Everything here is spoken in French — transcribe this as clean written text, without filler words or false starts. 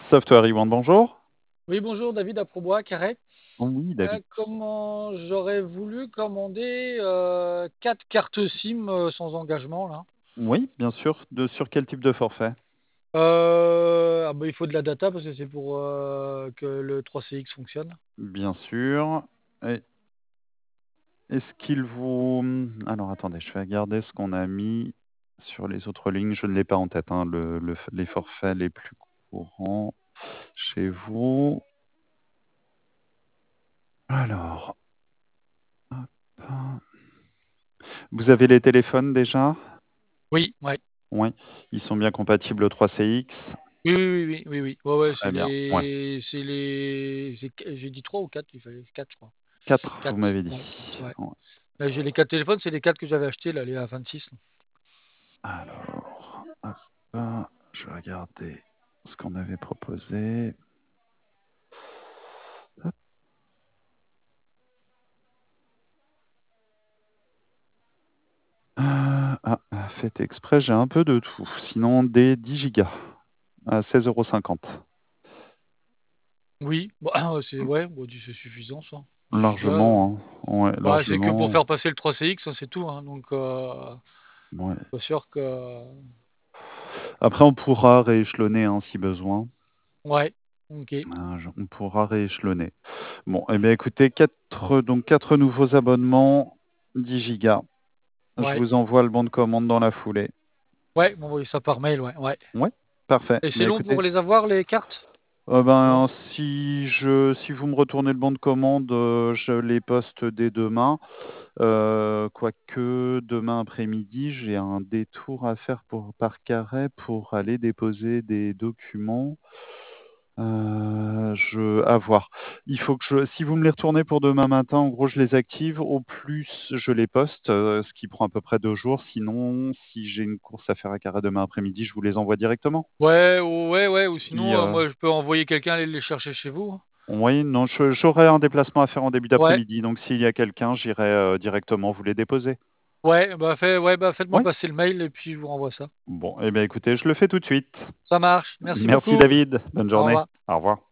Software One, bonjour. Oui, bonjour David Aprobois, Carré. Oui, David. Comment j'aurais voulu commander 4 cartes SIM sans engagement là. Oui, bien sûr. Sur quel type de forfait? Il faut de la data parce que c'est pour que le 3CX fonctionne. Bien sûr. Et est-ce qu'il vous... Alors attendez, je vais regarder ce qu'on a mis sur les autres lignes. Je ne l'ai pas en tête, hein, les forfaits les plus courants chez vous. Alors, hop. Vous avez les téléphones déjà? Oui, ouais. Oui, ils sont bien compatibles au 3CX. Oui, oui, oui, oui, oui, oui. Ouais, ouais, Très bien. Ouais. j'ai dit 3 ou 4, il fallait 4, je crois. 4, vous 4, m'avez ouais, dit. ouais. Ouais. J'ai les 4 téléphones, c'est les 4 que j'avais achetés là, les A26. Alors, hop, je vais regarder ce qu'on avait proposé. Hop. Faites exprès, j'ai un peu de tout. Sinon, des 10 gigas à 16,50 €. Oui, bon, ouais, bon, c'est suffisant ça. 10 gigas. Largement, hein. Ouais, Bah, c'est que pour largement. faire passer le 3CX, hein, c'est tout, hein, donc Ouais. pas sûr que. Après, on pourra rééchelonner hein, si besoin. Ouais, ok. On pourra rééchelonner. Bon, eh bien, écoutez, donc 4 nouveaux abonnements, 10 gigas. Je Ouais, vous envoie le bon de commande dans la foulée. ouais, m'envoyer ça par mail, ouais, ouais. Ouais, parfait. Et Mais c'est long écoutez, pour les avoir, les cartes? Non? si vous me retournez le bon de commande, je les poste dès demain. Quoique demain après-midi, j'ai un détour à faire par Carhaix pour aller déposer des documents. À voir. Il faut que si vous me les retournez pour demain matin, en gros, je les active. Au plus, je les poste, ce qui prend à peu près 2 jours. Sinon, si j'ai une course à faire à Carhaix demain après-midi, je vous les envoie directement. Ouais, ouais, ouais, ou Si, sinon, moi, je peux envoyer quelqu'un aller les chercher chez vous, hein. oui, non, j'aurai un déplacement à faire en début Ouais, d'après-midi. Donc, s'il y a quelqu'un, j'irai directement vous les déposer. ouais, bah, faites-moi Oui. passer le mail et puis je vous renvoie ça. Bon, eh bien, écoutez, je le fais tout de suite. Ça marche. Merci Merci beaucoup. David. Bonne Au journée. revoir. Au revoir.